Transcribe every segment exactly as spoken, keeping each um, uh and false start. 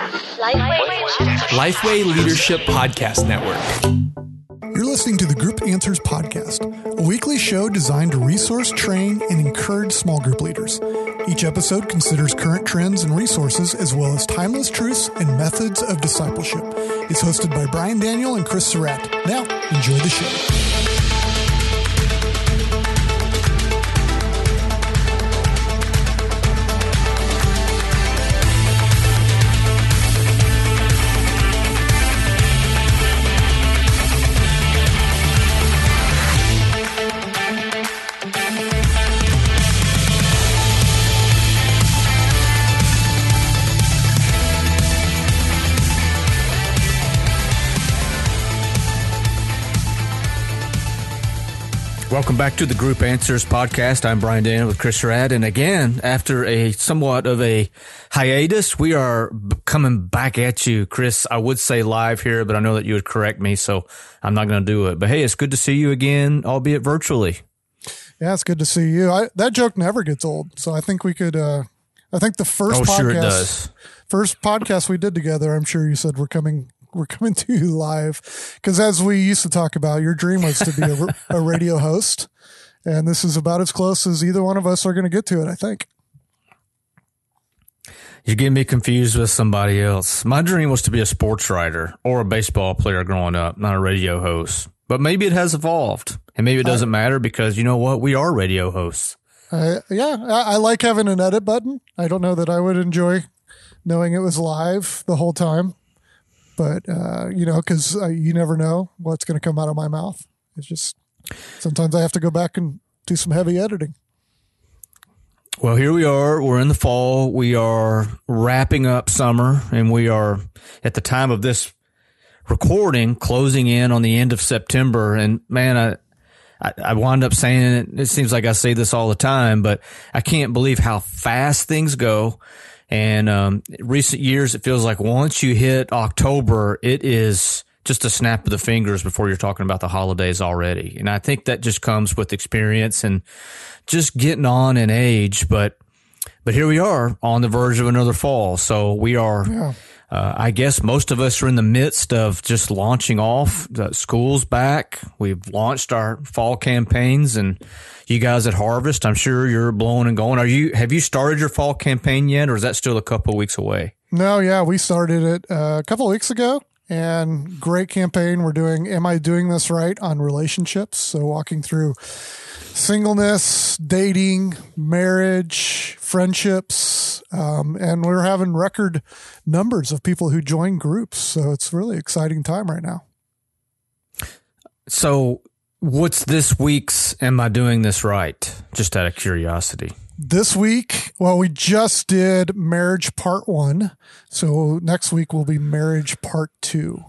Lifeway Leadership Podcast Network. You're listening to the Group Answers Podcast, a weekly show designed to resource, train, and encourage small group leaders. Each episode considers current trends and resources, as well as timeless truths and methods of discipleship. It's hosted by Brian Daniel and Chris Surratt. Now, enjoy the show. Welcome back to the Group Answers Podcast. I'm Brian Daniel with Chris Surratt. And again, after a somewhat of a hiatus, we are b- coming back at you. Chris, I would say live here, but I know that you would correct me, so I'm not going to do it. But hey, it's good to see you again, albeit virtually. Yeah, it's good to see you. I, that joke never gets old. So I think we could, uh, I think the first oh, podcast, sure it does. first podcast we did together, I'm sure you said we're coming We're coming to you live because, as we used to talk about, your dream was to be a, a radio host, and this is about as close as either one of us are going to get to it, I think. You're getting me confused with somebody else. My dream was to be a sports writer or a baseball player growing up, not a radio host. But maybe it has evolved, and maybe it doesn't I, matter because, you know what, we are radio hosts. Uh, yeah, I, I like having an edit button. I don't know that I would enjoy knowing it was live the whole time. But, uh, you know, because uh, you never know what's going to come out of my mouth. It's just sometimes I have to go back and do some heavy editing. Well, here we are. We're in the fall. We are wrapping up summer, and we are, at the time of this recording, closing in on the end of September. And, man, I, I, I wound up saying it. It seems like I say this all the time, but I can't believe how fast things go. And um, recent years, it feels like once you hit October, it is just a snap of the fingers before you're talking about the holidays already. And I think that just comes with experience and just getting on in age. But but here we are on the verge of another fall. So we are, yeah. uh, I guess most of us are in the midst of just launching off. The school's back. We've launched our fall campaigns, and you guys at Harvest, I'm sure you're blowing and going. Are you? Have you started your fall campaign yet, or is that still a couple of weeks away? No, yeah, we started it uh, a couple of weeks ago, and great campaign. We're doing Am I Doing This Right on relationships? So walking through singleness, dating, marriage, friendships, um, and we're having record numbers of people who join groups. So it's a really exciting time right now. So what's this week's Am I Doing This Right? Just out of curiosity. This week, well, we just did marriage part one. So next week will be marriage part two.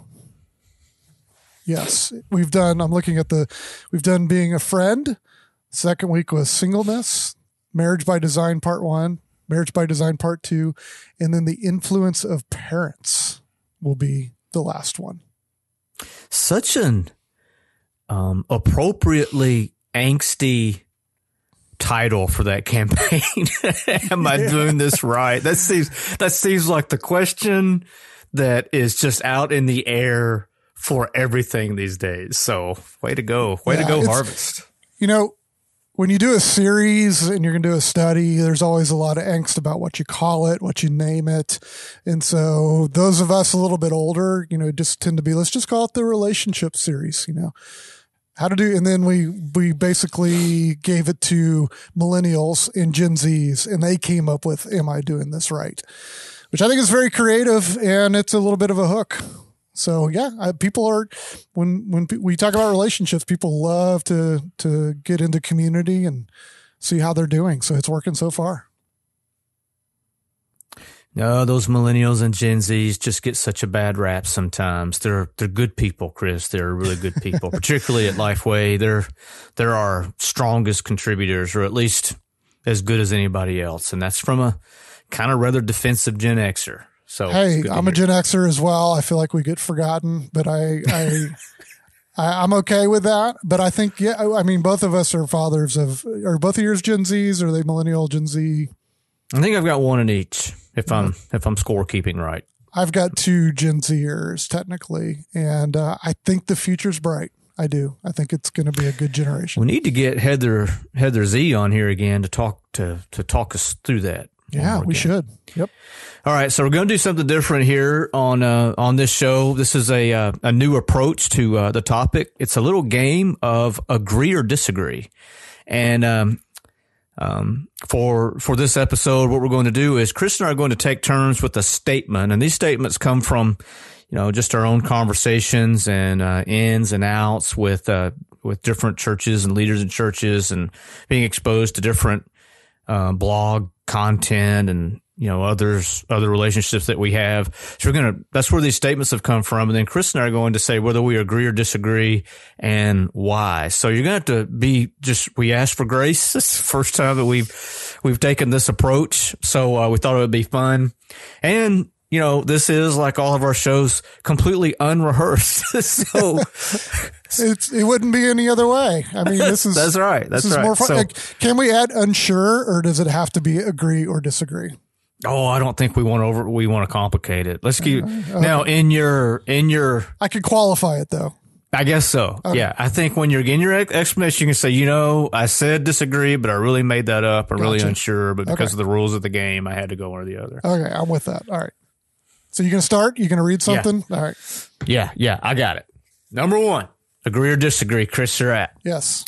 Yes, we've done, I'm looking at the, we've done being a friend. Second week was singleness, marriage by design part one, marriage by design part two, and then the influence of parents will be the last one. Such an um, appropriately angsty title for that campaign. Am I yeah. doing this right? That seems that seems like the question that is just out in the air for everything these days. So way to go. Way yeah, to go, Harvest. You know, when you do a series and you're going to do a study, there's always a lot of angst about what you call it, what you name it. And so those of us a little bit older, you know, just tend to be, let's just call it the relationship series, you know, how to do. And then we, we basically gave it to millennials and Gen Zs, and they came up with, Am I Doing This Right? Which I think is very creative, and it's a little bit of a hook. So yeah, I, people are, when, when we talk about relationships, people love to, to get into community and see how they're doing. So it's working so far. No, those millennials and Gen Zs just get such a bad rap sometimes. They're, they're good people, Chris. They're really good people, particularly at Lifeway. They're, they're our strongest contributors, or at least as good as anybody else. And that's from a kind of rather defensive Gen Xer. So hey, I'm a Gen Xer as well. I feel like we get forgotten, but I, I, I, I'm okay with that. But I think, yeah, I mean, both of us are fathers of, are both of yours Gen Zs? Or are they millennial Gen Z? I think I've got one in each. If I'm if I'm scorekeeping right, I've got two Gen Zers technically, and uh, I think the future's bright. I do. I think it's going to be a good generation. We need to get Heather Heather Z on here again to talk to to talk us through that. Yeah, we should. Yep. All right, so we're going to do something different here on uh, on this show. This is a uh, a new approach to uh, the topic. It's a little game of agree or disagree, and um, um, for for this episode, what we're going to do is Chris and I are going to take turns with a statement, and these statements come from you know just our own conversations and uh, ins and outs with uh, with different churches and leaders in churches, and being exposed to different uh, blog content and you know, others, other relationships that we have. So we're going to, that's where these statements have come from. And then Chris and I are going to say whether we agree or disagree and why. So you're going to have to be just, we asked for grace. This is the first time that we've, we've taken this approach. So uh, we thought it would be fun. And, you know, this is like all of our shows, completely unrehearsed. so it's, it wouldn't be any other way. I mean, this is, that's right. That's this is right. More fun. So, like, can we add unsure, or does it have to be agree or disagree? Oh, I don't think we want to over, we want to complicate it. Let's keep okay. now in your, in your, I could qualify it though. I guess so. Okay. Yeah. I think when you're getting your explanation, you can say, you know, I said disagree, but I really made that up. I'm gotcha. really unsure, but because okay. of the rules of the game, I had to go one or the other. Okay. I'm with that. All right. So you're going to start? You're going to read something? Yeah. All right. Yeah. Yeah. I got it. Number one, agree or disagree. Chris, you're at. Yes.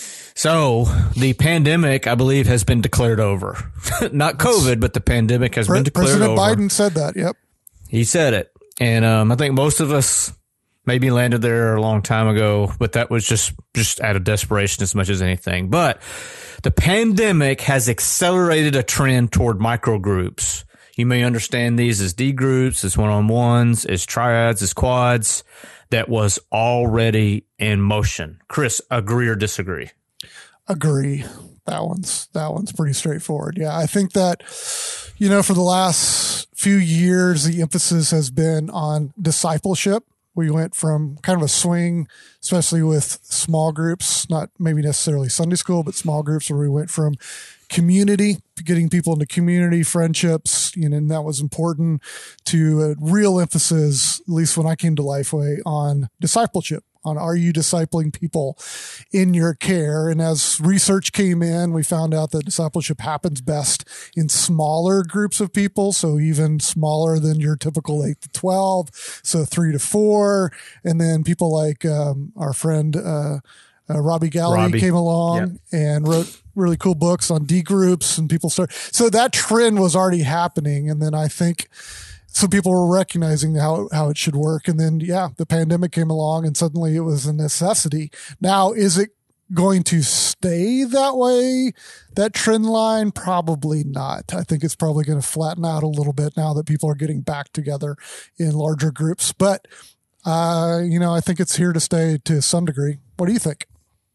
So the pandemic, I believe, has been declared over. Not COVID, but the pandemic has Pre- been declared President over. President Biden said that. Yep. He said it. And um, I think most of us maybe landed there a long time ago, but that was just, just out of desperation as much as anything. But the pandemic has accelerated a trend toward micro groups. You may understand these as D groups, as one-on-ones, as triads, as quads, that was already in motion. Chris, agree or disagree? Agree. That one's, that one's pretty straightforward. Yeah. I think that, you know, for the last few years, the emphasis has been on discipleship. We went from kind of a swing, especially with small groups, not maybe necessarily Sunday school, but small groups, where we went from community, getting people into community friendships, you know, and that was important, to a real emphasis, at least when I came to Lifeway, on discipleship. On, are you discipling people in your care? And as research came in, we found out that discipleship happens best in smaller groups of people. So even smaller than your typical eight to twelve. So three to four. And then people like, um, our friend, uh, uh Robbie Galley Robbie. came along yep. and wrote really cool books on D groups, and people start. So that trend was already happening. And then I think, so people were recognizing how, how it should work. And then, yeah, the pandemic came along and suddenly it was a necessity. Now, is it going to stay that way? That trend line? Probably not. I think it's probably going to flatten out a little bit now that people are getting back together in larger groups. But, uh, you know, I think it's here to stay to some degree. What do you think?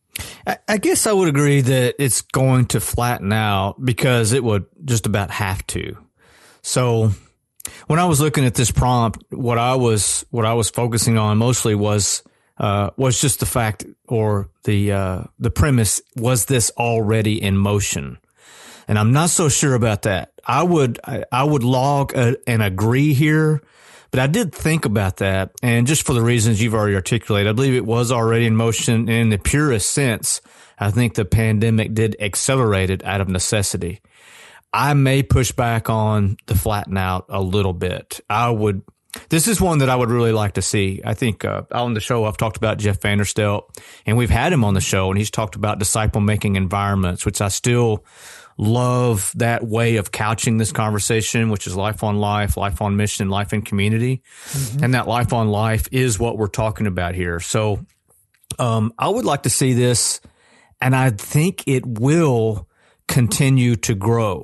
I guess I would agree that it's going to flatten out, because it would just about have to. So, when I was looking at this prompt, what I was what I was focusing on mostly was uh, was just the fact, or the uh, the premise, was this already in motion? And I'm not so sure about that. I would I, I would log a, an agree here, but I did think about that, and just for the reasons you've already articulated, I believe it was already in motion. And in the purest sense, I think the pandemic did accelerate it out of necessity. I may push back on the flatten out a little bit. I would, this is one that I would really like to see. I think, uh, on the show, I've talked about Jeff Vanderstelt, and we've had him on the show, and he's talked about disciple making environments, which I still love that way of couching this conversation, which is life on life, life on mission, life in community. Mm-hmm. And that life on life is what we're talking about here. So, um, I would like to see this, and I think it will continue to grow.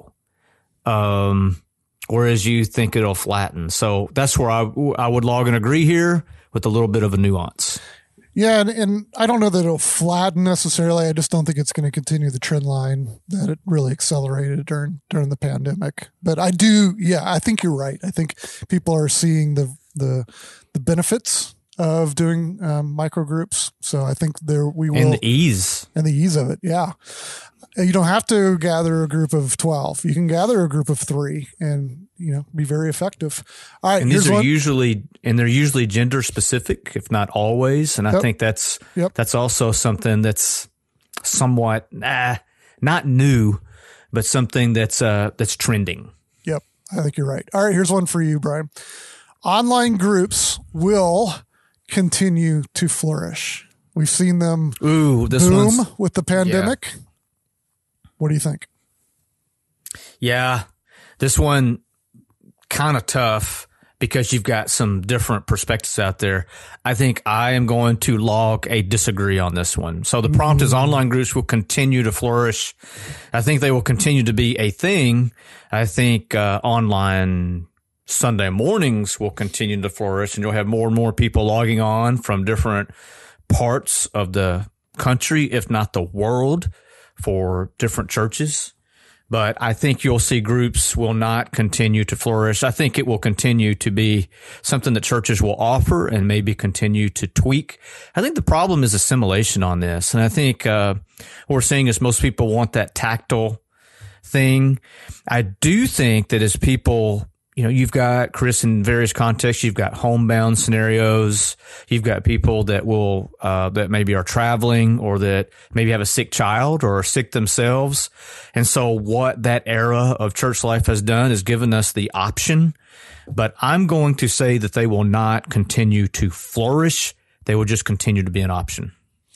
Um, whereas you think it'll flatten. So that's where I, I would log an agree here with a little bit of a nuance. Yeah. And, and I don't know that it'll flatten necessarily. I just don't think it's going to continue the trend line that it really accelerated during, during the pandemic. But I do, yeah, I think you're right. I think people are seeing the, the, the benefits of doing um, micro groups. So I think there we will. And the ease. And the ease of it. Yeah. You don't have to gather a group of twelve. You can gather a group of three and, you know, be very effective. All right. And these are one. usually, and they're usually gender specific, if not always. And I Yep. think that's, Yep. that's also something that's somewhat, nah, not new, but something that's, uh, that's trending. Yep. I think you're right. All right. Here's one for you, Brian. Online groups will continue to flourish. We've seen them Ooh, this boom one's, with the pandemic. What do you think? yeah, this one kind of tough because you've got some different perspectives out there. I think I am going to log a disagree on this one. So the prompt is online groups will continue to flourish. I think they will continue to be a thing. I think uh, online Sunday mornings will continue to flourish, and you'll have more and more people logging on from different parts of the country, if not the world, for different churches. But I think you'll see groups will not continue to flourish. I think it will continue to be something that churches will offer and maybe continue to tweak. I think the problem is assimilation on this. And I think uh, what we're seeing is most people want that tactile thing. I do think that as people, you know, you've got, Chris, in various contexts, you've got homebound scenarios. You've got people that will, uh, that maybe are traveling or that maybe have a sick child or are sick themselves. And so what that era of church life has done is given us the option. But I'm going to say that they will not continue to flourish. They will just continue to be an option.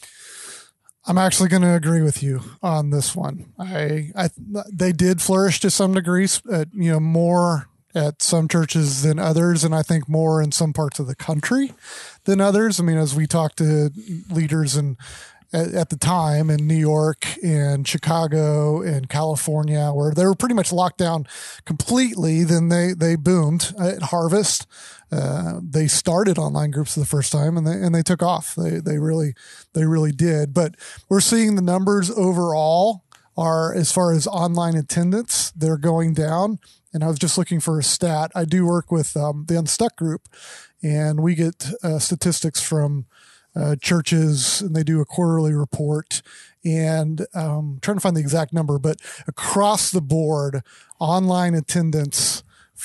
I'm actually going to agree with you on this one. I, I, they did flourish to some degrees, uh, you know, more at some churches than others, and I think more in some parts of the country than others. I mean, as we talked to leaders in at, at the time in New York and Chicago and California, where they were pretty much locked down completely, then they they boomed at Harvest. Uh, they started online groups for the first time, and they and they took off. They they really they really did. But we're seeing the numbers overall are, as far as online attendance, they're going down. And I was just looking for a stat. I do work with um, the Unstuck group, and we get uh, statistics from uh, churches, and they do a quarterly report. And um, I'm trying to find the exact number, but across the board, online attendance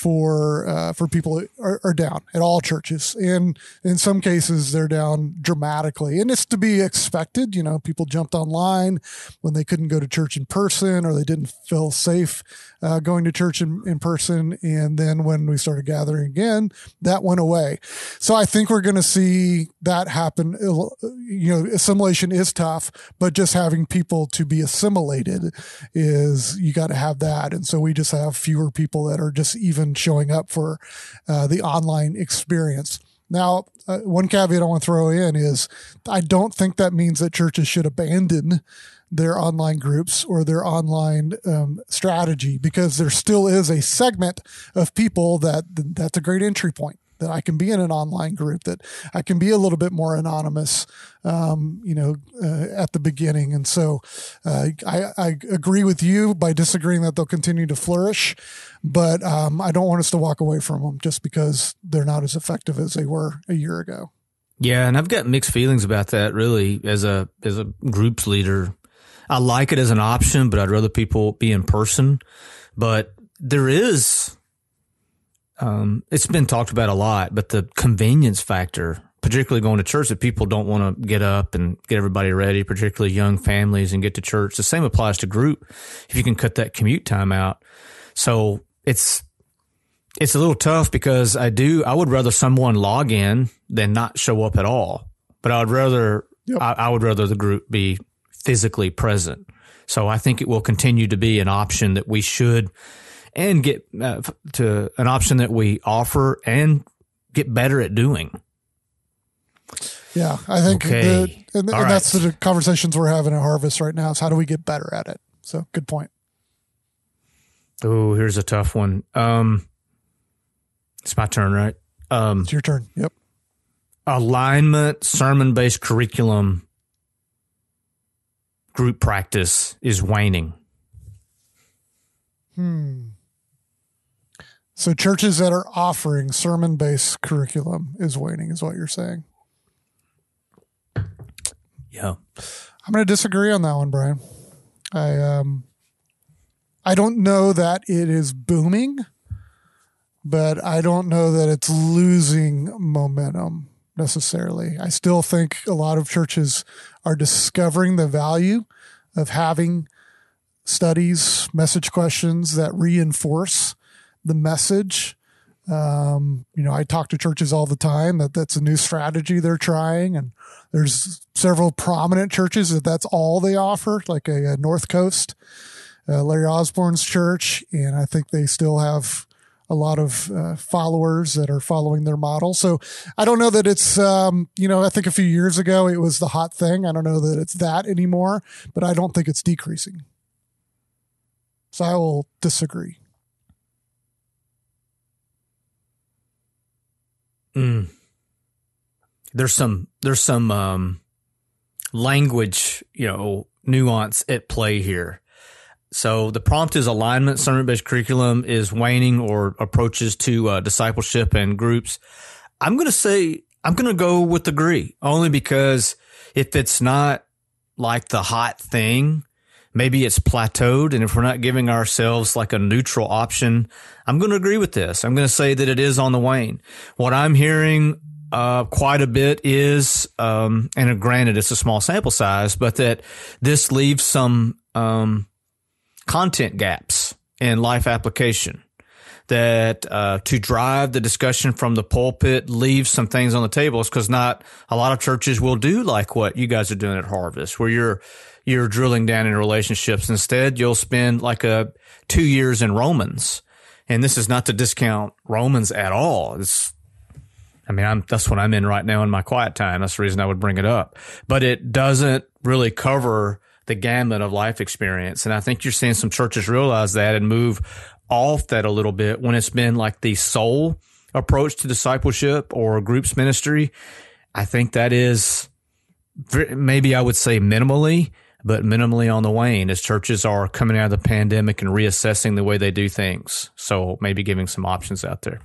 for uh, for people are, are down at all churches, and in some cases they're down dramatically. And it's to be expected. You know, people jumped online when they couldn't go to church in person, or they didn't feel safe uh, going to church in, in person. And then when we started gathering again, that went away. So I think we're going to see that happen. You know, assimilation is tough, but just having people to be assimilated is, you got to have that. And so we just have fewer people that are just even showing up for uh, the online experience. Now, uh, one caveat I want to throw in is I don't think that means that churches should abandon their online groups or their online um, strategy, because there still is a segment of people that that's a great entry point, that I can be in an online group, that I can be a little bit more anonymous, um, you know, uh, at the beginning. And so uh, I, I agree with you by disagreeing that they'll continue to flourish, but um, I don't want us to walk away from them just because they're not as effective as they were a year ago. Yeah, and I've got mixed feelings about that, really, as a as a groups leader. I like it as an option, but I'd rather people be in person. But there is... Um, it's been talked about a lot, but the convenience factor, particularly going to church, that people don't want to get up and get everybody ready, particularly young families, and get to church. The same applies to group if you can cut that commute time out. So it's, it's a little tough, because I do, I would rather someone log in than not show up at all, but I would rather, yep. I, I would rather the group be physically present. So I think it will continue to be an option that we should and get uh, to an option that we offer and get better at doing. Yeah, I think okay. the, and, and right. that's the conversations we're having at Harvest right now, is how do we get better at it? So good point. Oh, here's a tough one. Um, it's my turn, right? Um, it's your turn. Yep. Alignment, sermon-based curriculum, group practice is waning. Hmm. So churches that are offering sermon-based curriculum is waning, is what you're saying. Yeah. I'm going to disagree on that one, Brian. I um, I don't know that it is booming, but I don't know that it's losing momentum necessarily. I still think a lot of churches are discovering the value of having studies, message questions that reinforce the message. Um, you know, I talk to churches all the time that that's a new strategy they're trying, and there's several prominent churches that that's all they offer, like a, a North Coast, uh, Larry Osborne's church, and I think they still have a lot of uh, followers that are following their model. So I don't know that it's, um, you know, I think a few years ago it was the hot thing. I don't know that it's that anymore, but I don't think it's decreasing. So I will disagree. Mm. There's some there's some um, language, you know, nuance at play here. So the prompt is alignment. Sermon-based curriculum is waning or approaches to uh, discipleship and groups. I'm going to say I'm going to go with agree, only because if it's not like the hot thing, maybe it's plateaued. And if we're not giving ourselves like a neutral option, I'm going to agree with this. I'm going to say that it is on the wane. What I'm hearing uh, quite a bit is, um, and granted, it's a small sample size, but that this leaves some um, content gaps in life application. That uh, to drive the discussion from the pulpit leaves some things on the table. It's because not a lot of churches will do like what you guys are doing at Harvest, where you're you're drilling down in relationships. Instead, you'll spend like a two years in Romans, and this is not to discount Romans at all. It's, I mean, I'm, that's what I'm in right now in my quiet time. That's the reason I would bring it up. But it doesn't really cover the gamut of life experience, and I think you're seeing some churches realize that and move off that a little bit when it's been like the sole approach to discipleship or groups ministry. I think that is maybe I would say minimally, but minimally on the wane as churches are coming out of the pandemic and reassessing the way they do things. So maybe giving some options out there.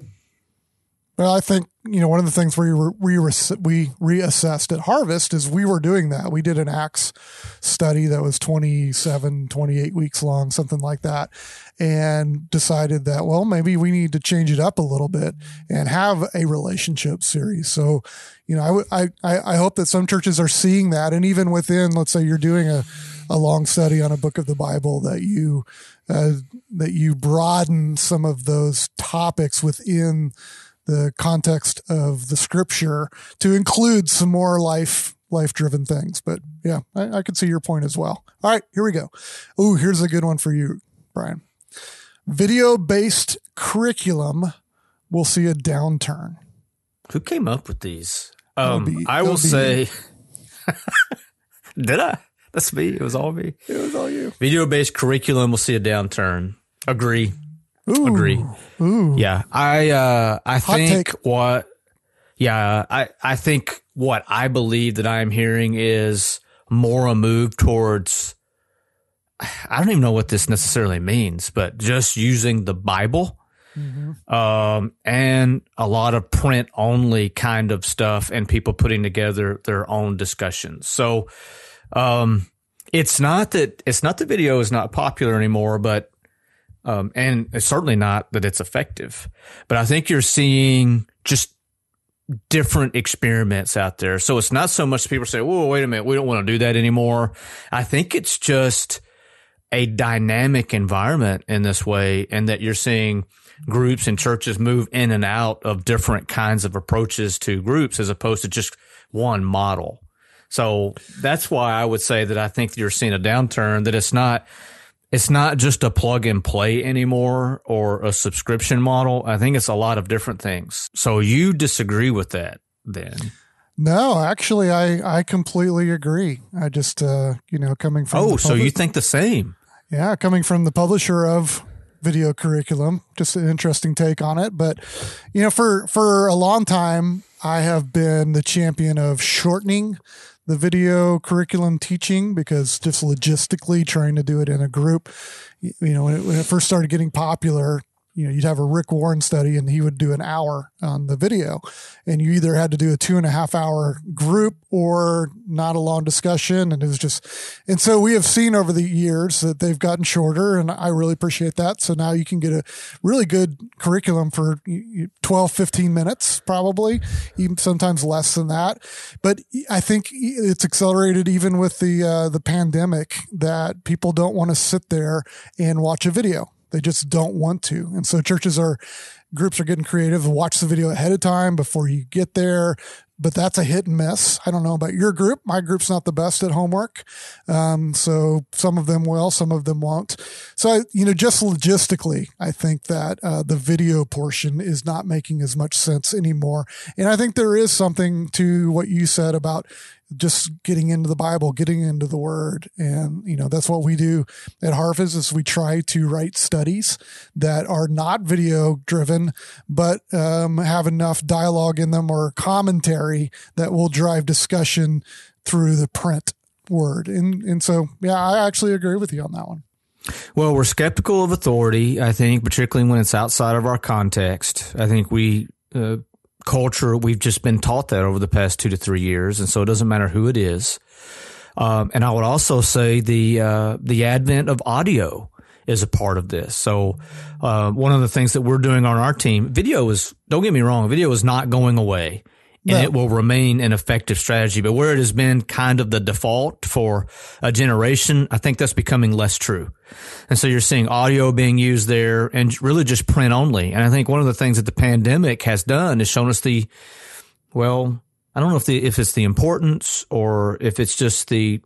Well, I think, you know, one of the things we were, we were, we reassessed at Harvest is we were doing that. We did an Acts study that was twenty-seven, twenty-eight weeks long, something like that, and decided that, well, maybe we need to change it up a little bit and have a relationship series. So, you know, I, I, I hope that some churches are seeing that. And even within, let's say you're doing a, a long study on a book of the Bible, that you, uh, that you broaden some of those topics within the context of the scripture to include some more life, life-driven things. But yeah, I, I can see your point as well. All right, here we go. Ooh, here's a good one for you, Brian. Video-based curriculum will see a downturn. Who came up with these? Um, be, I will say, you. Did I? That's me. It was all me. It was all you. Video-based curriculum will see a downturn. Agree. Ooh, Agree. Ooh. Yeah. I, uh, I Hot think take. what, yeah, I, I think what I believe that I'm hearing is more a move towards, I don't even know what this necessarily means, but just using the Bible, mm-hmm. um, and a lot of print only kind of stuff and people putting together their own discussions. So, um, it's not that, it's not the video is not popular anymore, but Um, and it's certainly not that it's effective, but I think you're seeing just different experiments out there. So it's not so much people say, whoa, wait a minute, we don't want to do that anymore. I think it's just a dynamic environment in this way, and that you're seeing groups and churches move in and out of different kinds of approaches to groups as opposed to just one model. So that's why I would say that I think you're seeing a downturn, that it's not It's not just a plug and play anymore or a subscription model. I think it's a lot of different things. So you disagree with that then? No, actually, I, I completely agree. I just, uh, you know, coming from. Oh, the so public- you think the same? Yeah, coming from the publisher of video curriculum, just an interesting take on it. But, you know, for, for a long time, I have been the champion of shortening the video curriculum teaching, because just logistically trying to do it in a group, you know, when it, when it first started getting popular, you know, you'd have a Rick Warren study and he would do an hour on the video, and you either had to do a two and a half hour group or not a long discussion. And it was just, and so we have seen over the years that they've gotten shorter, and I really appreciate that. So now you can get a really good curriculum for twelve, fifteen minutes, probably even sometimes less than that. But I think it's accelerated even with the, uh, the pandemic, that people don't want to sit there and watch a video. They just don't want to. And so churches are, groups are getting creative, watch the video ahead of time before you get there. But that's a hit and miss. I don't know about your group. My group's not the best at homework. Um, so some of them will, some of them won't. So, you know, just logistically, I think that uh, the video portion is not making as much sense anymore. And I think there is something to what you said about just getting into the Bible, getting into the Word. And, you know, that's what we do at Harvest, is we try to write studies that are not video driven, but um, have enough dialogue in them or commentary that will drive discussion through the print word. And, and so, yeah, I actually agree with you on that one. Well, we're skeptical of authority, I think, particularly when it's outside of our context. I think we, uh, culture, we've just been taught that over the past two to three years. And so it doesn't matter who it is. Um, and I would also say the, uh, the advent of audio is a part of this. So, uh, one of the things that we're doing on our team, video is, don't get me wrong, video is not going away. And no. It will remain an effective strategy. But where it has been kind of the default for a generation, I think that's becoming less true. And so you're seeing audio being used there and really just print only. And I think one of the things that the pandemic has done is shown us the, well, I don't know if the, if it's the importance or if it's just the,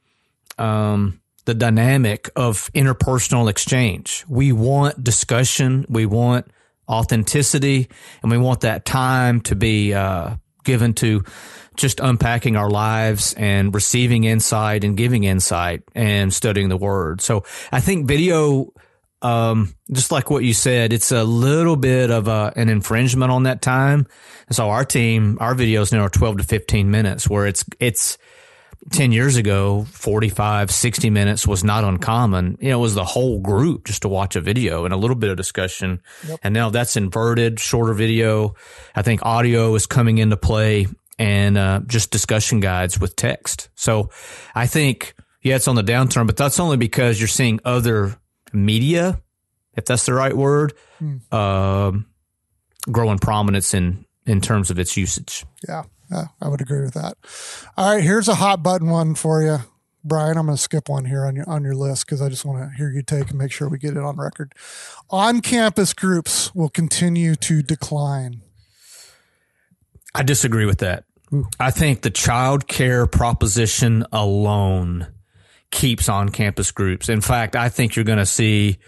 um, the dynamic of interpersonal exchange. We want discussion. We want authenticity, and we want that time to be, uh, given to just unpacking our lives and receiving insight and giving insight and studying the Word. So I think video, um, just like what you said, it's a little bit of a, an infringement on that time. And so our team, our videos now are twelve to fifteen minutes, where it's, it's ten years ago, forty-five, sixty minutes was not uncommon. You know, it was the whole group just to watch a video and a little bit of discussion. Yep. And now that's inverted, shorter video. I think audio is coming into play, and uh, just discussion guides with text. So I think, yeah, it's on the downturn, but that's only because you're seeing other media, if that's the right word, mm. uh, grow in prominence in, in terms of its usage. Yeah. Yeah, I would agree with that. All right, here's a hot button one for you, Brian. I'm going to skip one here on your on your list because I just want to hear you take and make sure we get it on record. On-campus groups will continue to decline. I disagree with that. Ooh. I think the child care proposition alone keeps on-campus groups. In fact, I think you're going to see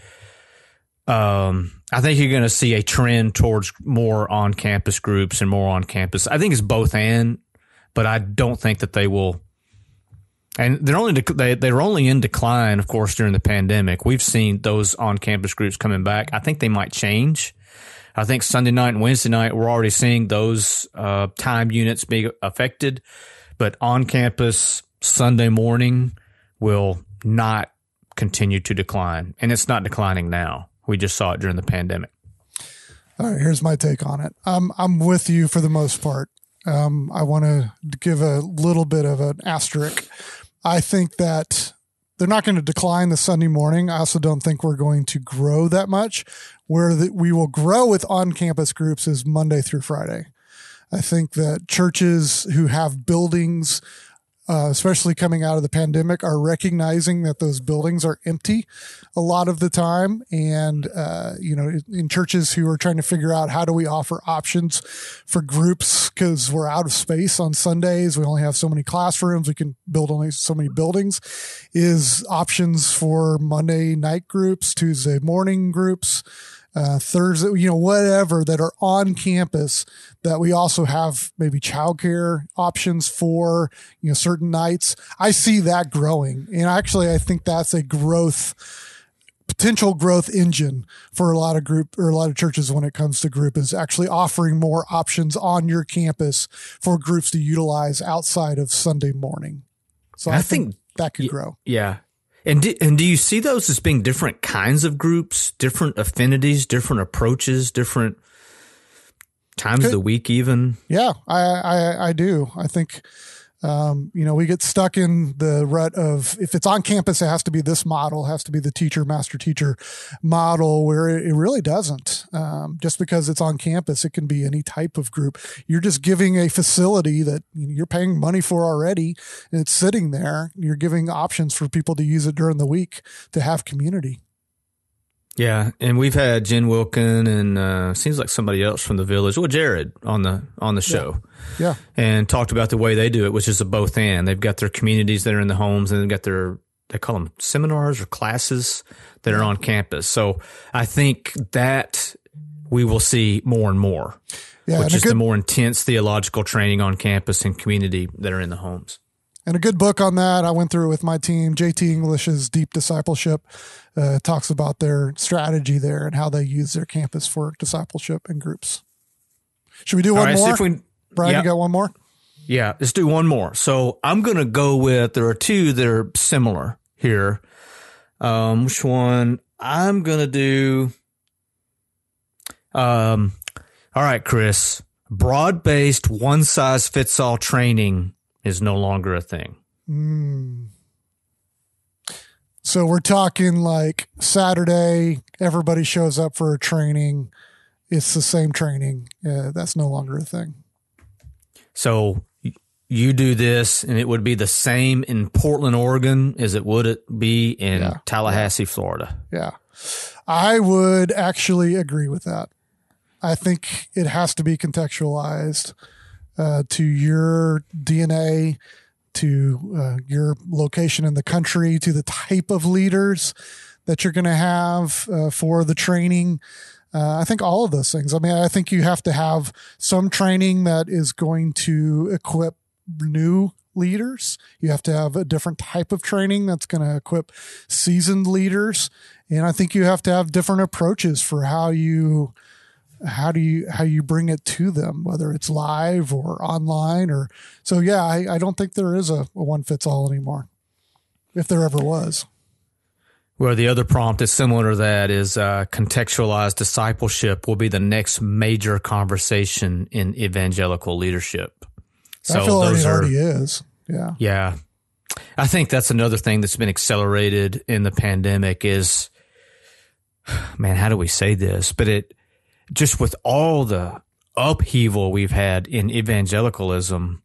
um I think you're going to see a trend towards more on-campus groups and more on-campus. I think it's both and, but I don't think that they will. And they're only they they're only in decline, of course, during the pandemic. We've seen those on-campus groups coming back. I think they might change. I think Sunday night and Wednesday night, we're already seeing those uh, time units be affected, but on-campus Sunday morning will not continue to decline, and it's not declining now. We just saw it during the pandemic. All right, here's my take on it. Um, I'm with you for the most part. Um, I want to give a little bit of an asterisk. I think that they're not going to decline the Sunday morning. I also don't think we're going to grow that much. Where the, we will grow with on-campus groups is Monday through Friday. I think that churches who have buildings, Uh, especially coming out of the pandemic, are recognizing that those buildings are empty a lot of the time. And, uh, you know, in churches who are trying to figure out how do we offer options for groups because we're out of space on Sundays, we only have so many classrooms, we can build only so many buildings, is options for Monday night groups, Tuesday morning groups, Uh, Thursday, you know, whatever that are on campus, that we also have maybe childcare options for, you know, certain nights. I see that growing. And actually, I think that's a growth, potential growth engine for a lot of group or a lot of churches when it comes to group, is actually offering more options on your campus for groups to utilize outside of Sunday morning. So I, I think, think that could y- grow. Yeah. And do, and do you see those as being different kinds of groups, different affinities, different approaches, different times of the week even? Yeah, I, I, I do. I think, um, you know, we get stuck in the rut of if it's on campus, it has to be this model, has to be the teacher, master teacher model, where it, it really doesn't. Um, just because it's on campus, it can be any type of group. You're just giving a facility that you're paying money for already, and it's sitting there. You're giving options for people to use it during the week to have community. Yeah, and we've had Jen Wilkin and uh, seems like somebody else from the village, well, Jared on the on the show, yeah. yeah, and talked about the way they do it, which is a both and. They've got their communities that are in the homes, and they've got their they call them seminars or classes that are on campus. So I think that we will see more and more, yeah, which is good, the more intense theological training on campus and community that are in the homes. And a good book on that, I went through it with my team. J T English's Deep Discipleship uh, talks about their strategy there and how they use their campus for discipleship and groups. Should we do one right, more? if we, Brian, yeah. you got one more? Yeah, let's do one more. So I'm going to go with, there are two that are similar here. Um, which one? I'm going to do, um, all right, Chris, broad-based one-size-fits-all training is no longer a thing. Mm. So we're talking like Saturday, everybody shows up for a training. It's the same training. Uh, that's no longer a thing. So you do this and it would be the same in Portland, Oregon as it would it be in yeah. Tallahassee, Florida. Yeah. I would actually agree with that. I think it has to be contextualized Uh, to your D N A, to uh, your location in the country, to the type of leaders that you're going to have uh, for the training. Uh, I think all of those things. I mean, I think you have to have some training that is going to equip new leaders. You have to have a different type of training that's going to equip seasoned leaders. And I think you have to have different approaches for how you how do you, how you bring it to them, whether it's live or online or, so yeah, I, I don't think there is a, a one fits all anymore, if there ever was. Well, the other prompt is similar to that is, uh, contextualized discipleship will be the next major conversation in evangelical leadership. So I feel like it already is. Yeah. Yeah. I think that's another thing that's been accelerated in the pandemic is, man, how do we say this? But it, just with all the upheaval we've had in evangelicalism,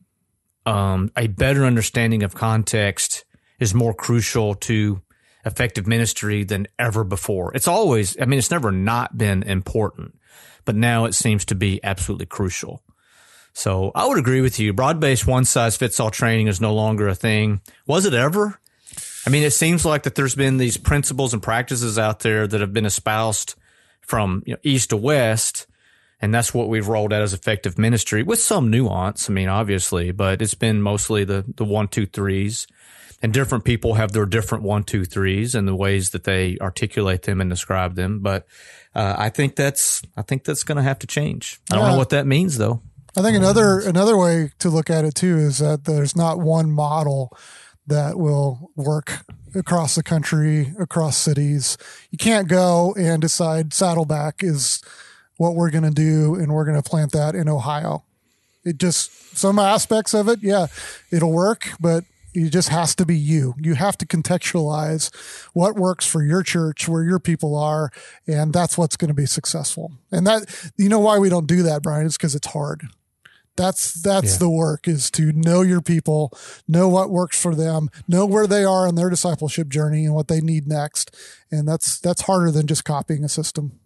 um, a better understanding of context is more crucial to effective ministry than ever before. It's always, I mean, it's never not been important, but now it seems to be absolutely crucial. So I would agree with you. Broad-based one-size-fits-all training is no longer a thing. Was it ever? I mean, it seems like that there's been these principles and practices out there that have been espoused from you know, east to west, and that's what we've rolled out as effective ministry with some nuance. I mean, obviously, but it's been mostly the the one, two, threes, and different people have their different one, two, threes and the ways that they articulate them and describe them. But uh, I think that's I think that's going to have to change. I don't yeah. know what that means, though. I think another another way to look at it too is that there's not one model that will work across the country, across cities. You can't go and decide Saddleback is what we're going to do and we're going to plant that in Ohio. It just, some aspects of it, yeah, it'll work, but it just has to be you. You have to contextualize what works for your church, where your people are, and that's what's going to be successful. And that, you know why we don't do that, Brian? It's because it's hard. That's, that's yeah. the work, is to know your people, know what works for them, know where they are in their discipleship journey and what they need next. And that's, that's harder than just copying a system.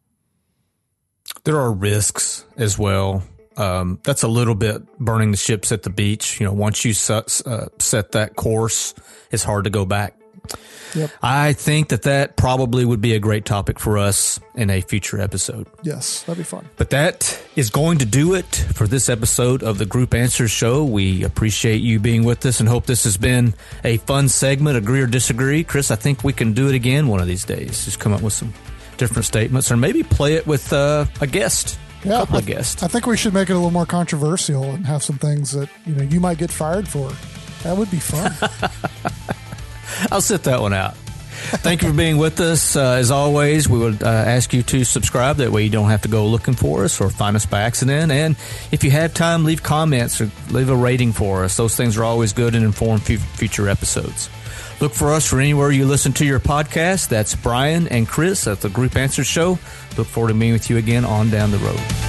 There are risks as well. Um, that's a little bit burning the ships at the beach. You know, once you set, uh, set that course, it's hard to go back. Yep. I think that that probably would be a great topic for us in a future episode. Yes, that'd be fun. But that is going to do it for this episode of the Group Answers Show. We appreciate you being with us and hope this has been a fun segment. Agree or disagree? Chris, I think we can do it again one of these days. Just come up with some different statements or maybe play it with uh, a guest. Yeah, a couple I, of guests. I think we should make it a little more controversial and have some things that, you know, you might get fired for. That would be fun. I'll sit that one out. Thank you for being with us. Uh, as always, we would uh, ask you to subscribe. That way you don't have to go looking for us or find us by accident. And if you have time, leave comments or leave a rating for us. Those things are always good and inform f- future episodes. Look for us for anywhere you listen to your podcast. That's Brian and Chris at the Group Answers Show. Look forward to meeting with you again on down the road.